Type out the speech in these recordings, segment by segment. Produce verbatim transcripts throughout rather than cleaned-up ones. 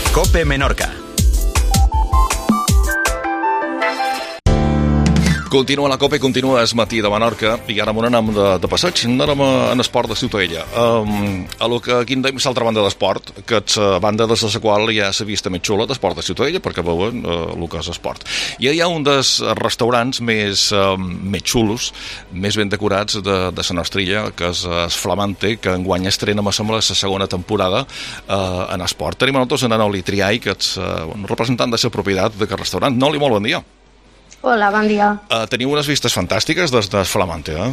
COPE Menorca. Continua la Copa i continua el matí de Menorca i ara m'ho anem de, de passeig, anem en esport de Ciutadella. Um, a lo que aquí en deim l'altra banda d'esport, que és la banda des de la qual hi ha la vista més xula d'esport de Ciutadella, perquè veuen uh, el que és esport. I hi ha un dels restaurants més, uh, més xulos, més ben decorats de, de la nostra illa, que és el Flamante, que enguany estrena, me sembla, la segona temporada uh, en esport. Tenim a nosaltres en Noli Triay, que és uh, representant de la propietat d'aquest restaurant. Noli, molt bon dia. Hola, bon dia. Uh, teniu unes vistes fantàstiques des de Flamante, eh?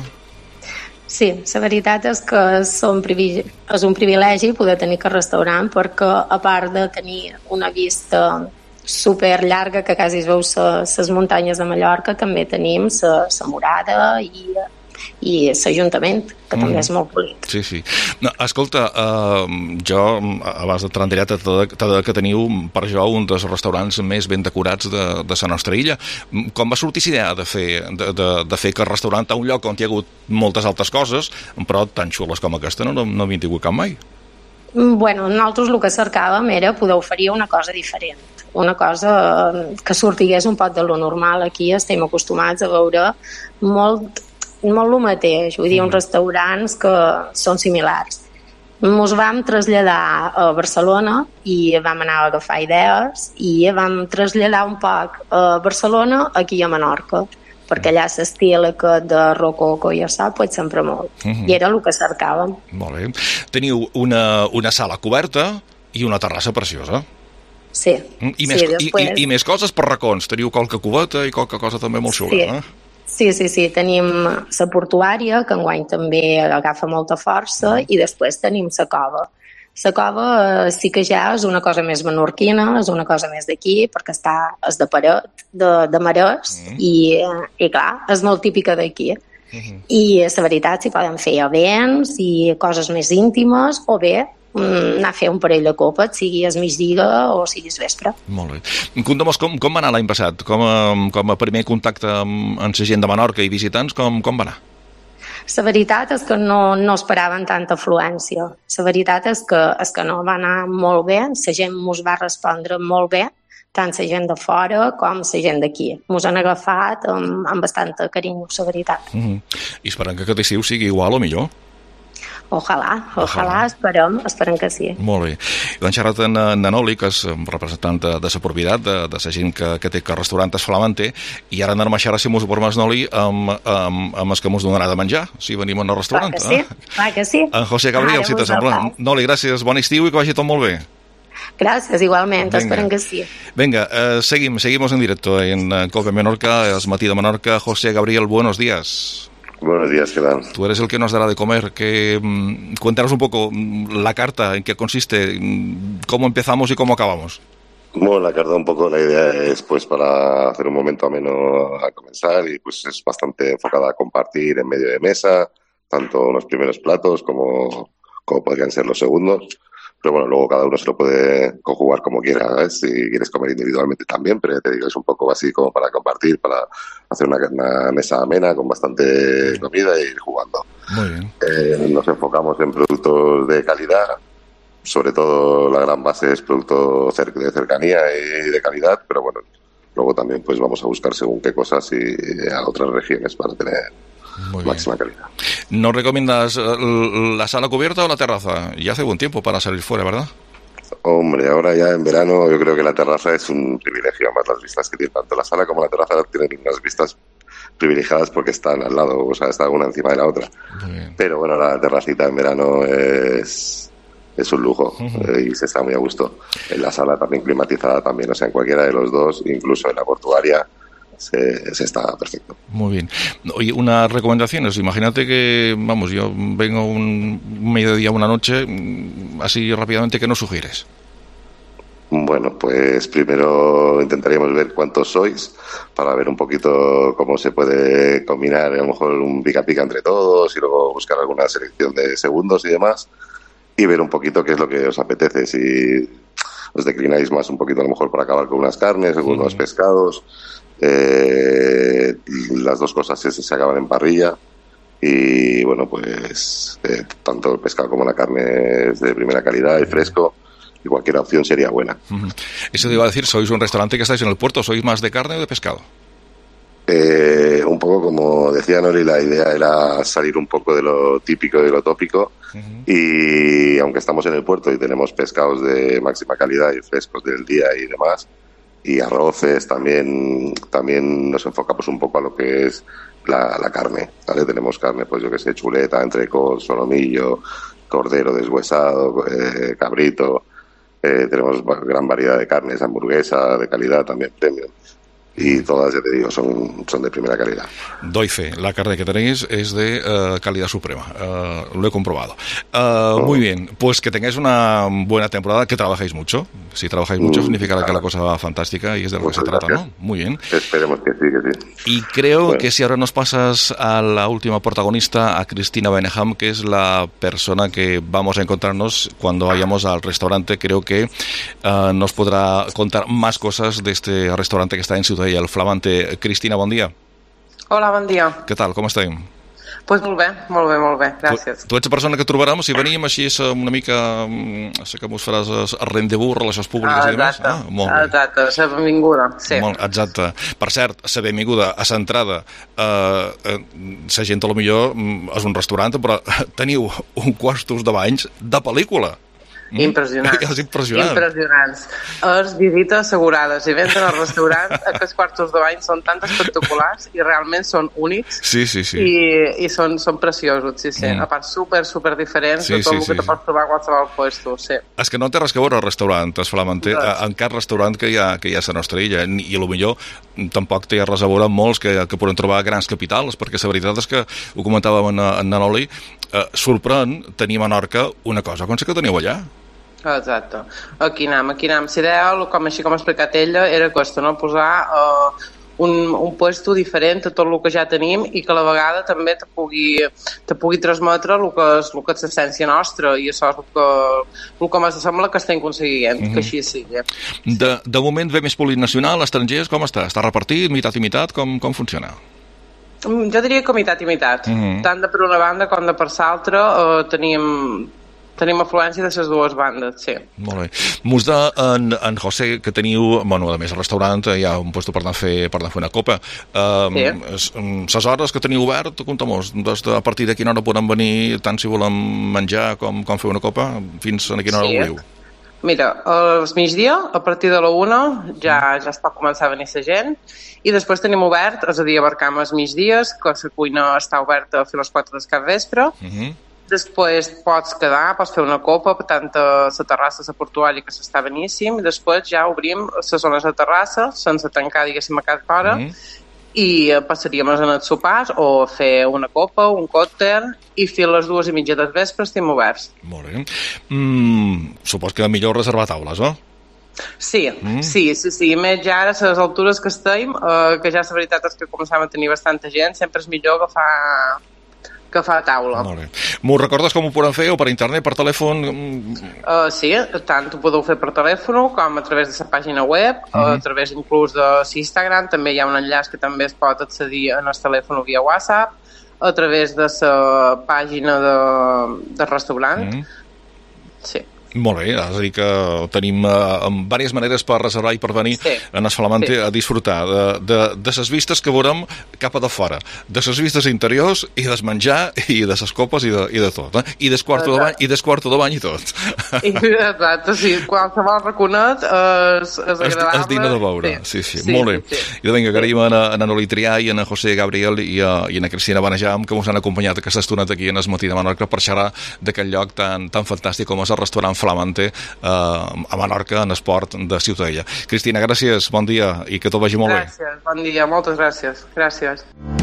Sí, la veritat és que som privilegi... és un privilegi poder tenir aquest restaurant, perquè a part de tenir una vista super llarga que quasi es veu les muntanyes de Mallorca, també tenim la murada i, i l'Ajuntament, que mm. també és molt polit. Sí, sí. No, escolta, uh, jo, abans d'entrar en directe, t'he de que teniu, per jo, un dels restaurants més ben decorats de, de la nostra illa. Com va sortir l'idea de fer, de, de, de fer aquest restaurant a un lloc on hi ha hagut moltes altres coses, però tan xules com aquesta no, no, no havien tingut cap mai? Bueno, nosaltres el que cercàvem era poder oferir una cosa diferent, una cosa que sortigués un poc de lo normal. Aquí estem acostumats a veure molt molt el mateix, vull dir, uns restaurants que són similars. Ens vam traslladar a Barcelona i vam anar a agafar idees i vam traslladar un poc a Barcelona aquí a Menorca, perquè allà l'estil aquest de rococo i això, pues sempre molt. Uh-huh. I era el que cercàvem. Molt bé. Teniu una, una sala coberta i una terrassa preciosa. Sí. I més, sí, després... i, i, i més coses per racons. Teniu qualque cubeta i qualque cosa també molt xula, sí. eh? Sí, sí, sí, tenim la portuària, que enguany també agafa molta força, i després tenim la cova. La cova eh, sí que ja és una cosa més menorquina, és una cosa més d'aquí, perquè està, és de paret, de, de marès, mm. i, i clar, és molt típica d'aquí. Mm-hmm. I la veritat, s'hi poden fer events i coses més íntimes, o bé anar a fer un parell de copes, sigui es migdia o sigui es vespre. Molt bé. Conta'm, com, com va anar l'any passat? Com a, com a primer contacte amb, amb la gent de Menorca i visitants, com, com va anar? La veritat és que no, no esperaven tanta afluència. La veritat és que, és que no, va anar molt bé, la gent ens va respondre molt bé, tant la gent de fora com la gent d'aquí. Ens han agafat amb, amb bastant carinyo, la veritat. Mm-hmm. I esperem que aquest estiu sigui igual o millor? Ojalà, ojalà, esperem, esperem que sí. Molt bé. I l'han xerrat en, en Noli, que és representant de, de la propietat, de, de la gent que, que té que restaurant es Flamante, i ara anem a xerrar, si mos informes, Noli, amb, amb, amb els que mos donarà de menjar, si venim al restaurant. Clar que sí, eh? clar que sí. En José Gabriel, si t'assembla. Noli, gràcies, bon estiu i que vagi tot molt bé. Gràcies, igualment, Venga. Esperem que sí. Venga, eh, seguim, seguimos en directo en COPE Menorca, el matí de Menorca. José Gabriel, buenos días. Buenos días, ¿qué tal? Tú eres el que nos dará de comer. Que, mm, cuéntanos un poco mm, la carta, en qué consiste, mm, cómo empezamos y cómo acabamos. Bueno, la carta un poco, la idea es pues para hacer un momento ameno a comenzar y pues es bastante enfocada a compartir en medio de mesa, tanto los primeros platos como, como podrían ser los segundos. Pero bueno, luego cada uno se lo puede conjugar como quiera, ¿ves? Si quieres comer individualmente también, pero te digo, es un poco así como para compartir, para hacer una, una mesa amena con bastante comida e ir jugando. Muy bien. Eh, nos enfocamos en productos de calidad, sobre todo la gran base es producto de cercanía y de calidad, pero bueno, luego también pues vamos a buscar según qué cosas y a otras regiones para tener Muy máxima bien. calidad. ¿No recomiendas la sala cubierta o la terraza? Ya hace buen tiempo para salir fuera, ¿verdad? Hombre, ahora ya en verano yo creo que la terraza es un privilegio, más las vistas que tiene tanto la sala como la terraza tienen unas vistas privilegiadas porque están al lado, o sea, está una encima de la otra. Pero bueno, la terracita en verano es, es un lujo. Uh-huh. eh, y se está muy a gusto. En la sala también climatizada también, o sea, en cualquiera de los dos, incluso en la portuaria, Se, se está perfecto. Muy bien. Oye, unas recomendaciones. Imagínate que, vamos, yo vengo un mediodía, una noche, así rápidamente, ¿qué nos sugieres? Bueno, pues primero intentaríamos ver cuántos sois para ver un poquito cómo se puede combinar, a lo mejor un pica-pica entre todos y luego buscar alguna selección de segundos y demás y ver un poquito qué es lo que os apetece. Si os declináis más un poquito a lo mejor para acabar con unas carnes, algunos uh-huh. pescados. Eh, las dos cosas se, se acaban en parrilla y bueno pues eh, tanto el pescado como la carne es de primera calidad y fresco y cualquier opción sería buena. Uh-huh. Eso te iba a decir, ¿sois un restaurante que estáis en el puerto? ¿Sois más de carne o de pescado? Eh, un poco como decía Nori, la idea era salir un poco de lo típico y de lo tópico. Uh-huh. Y aunque estamos en el puerto y tenemos pescados de máxima calidad y frescos del día y demás, y arroces, también también nos enfocamos un poco a lo que es la, la carne, ¿vale? Tenemos carne, pues yo que sé, chuleta, entrecot, solomillo, cordero deshuesado, eh, cabrito, eh, tenemos gran variedad de carnes, hamburguesa de calidad también premium. Y todas, ya te digo, son, son de primera calidad. Doy fe, la carne que tenéis es de uh, calidad suprema, uh, lo he comprobado. Uh, oh. Muy bien, pues que tengáis una buena temporada, que trabajéis mucho. Si trabajáis mucho, mm, significará claro. que la cosa va fantástica y es de lo Muchas que se gracias. trata, ¿no? Muy bien. Esperemos que sí, que sí. Y creo bueno. que si ahora nos pasas a la última protagonista, a Cristina Beneham, que es la persona que vamos a encontrarnos cuando vayamos al restaurante, creo que uh, nos podrá contar más cosas de este restaurante que está en Ciutat el Flamante. Cristina, bon dia. Hola, bon dia. Què tal, com estem? Pues molt bé, molt bé, molt bé, gràcies. Tu, tu ets la persona que trobarem si veníem així una mica, sé que mos faràs el rendezvous, relacions públiques ah, i demés. Ah, molt bé. Exacte, la benvinguda, sí. Molt, exacte. Per cert, la benvinguda a l'entrada, eh, eh, la gent a lo millor és un restaurant, però teniu un quartos de banys de pel·lícula. Mm? Impressionants. És impressionant. Impressionants. És visita assegurada. Si vens al restaurant, aquests quartos de bany són tan espectaculars i realment són únics. Sí, sí, sí. I, i són, són preciosos, sí, sí. Mm. A part, super, super diferents sí, de tot sí, el que sí. te pots trobar a qualsevol puesto, sí. És que no té res que veure el restaurant, es Flamante, no. en cap restaurant que hi ha, que hi ha a la nostra illa, i a lo millor tampoc té res a veure amb molts que, que podem trobar a grans capitals, perquè la veritat és que, ho comentàvem en, en Nanoli, eh, sorprèn tenir a Menorca una cosa, com sé que teniu allà? Exacte. Aquí anem, aquí anem. L'ideal, com així com ha explicat ella, era aquesta, no? Posar uh, un, un puesto diferent a tot el que ja tenim i que a la vegada també te pugui, te pugui transmetre el que és, el que és l'essència nostra, i això és el que, el que m'ha sembla que estem aconseguint, mm-hmm. que així sigui. De, de moment ve més polinacional, estrangers, com està? Està repartit, mitat i mitat? Com, com funciona? Jo diria que mitat i mitat. Mm-hmm. Tant de per una banda com de per l'altra uh, tenim... Tenim afluència de les dues bandes, sí. Molt bé. Mos de en, en José, que teniu, bueno, a més al restaurant hi ha un lloc per anar a fer, per anar a fer una copa. Um, sí. Les hores que teniu obert, compta'm-nos, des de, a partir de quina hora podem venir, tant si volem menjar com, com fer una copa, fins a quina hora sí. voleu? Mira, al migdia, a partir de la una, ja, ja es pot començar a venir la gent, i després tenim obert, és a dir, abarcam els migdies, que la cuina està oberta a fer les quatre del capvespre, uh-huh. Després pots quedar, pots fer una copa, tant a la terrassa, a la portuària, que s'està beníssim, i després ja obrim les zones de terrassa, sense tancar, diguéssim, a cap hora, mm. i passaríem en els sopars, o fer una copa, un còctel, i fins les dues i mitja del vespre estem oberts. Molt bé. Mm, supos que millor reservar taules, no? Sí, mm. sí, sí, sí. I més ja ara a les altures que estem, eh, que ja la veritat és que comencem a tenir bastanta gent, sempre és millor que fa... que fa taula. Molt bé. M'ho recordes com ho podem fer? O per internet, per telèfon? Uh, sí, tant ho podeu fer per telèfon com a través de la pàgina web, uh-huh. a través inclús de l'Instagram, també hi ha un enllaç que també es pot accedir en el telèfon via WhatsApp, a través de la pàgina de, del restaurant. Uh-huh. Sí. Molt bé, és a dir que tenim uh, diverses maneres per reservar i per venir sí. en el Flamante sí. a disfrutar de, de, de les vistes que veurem cap a de fora, de les vistes interiors i del menjar i de les copes i de, i de tot, eh? I del quarto de bany i del quarto de bany i tot. I, exacte, sí, qualsevol raconet és, és agradable. És digne de veure, sí, sí, sí, sí molt bé. Sí, sí. I vinga, agraïm a, a Nanoli Trià i a José Gabriel i a, i a Cristina Beneham que ens han acompanyat aquesta estoneta aquí en el matí de Menorca per xerrar d'aquest lloc tan, tan fantàstic com és el restaurant Flamante eh, a Menorca, en esport de Ciutadella. Cristina, gràcies, bon dia i que tot vagi molt gràcies, bé. Gràcies, bon dia, moltes gràcies. Gràcies.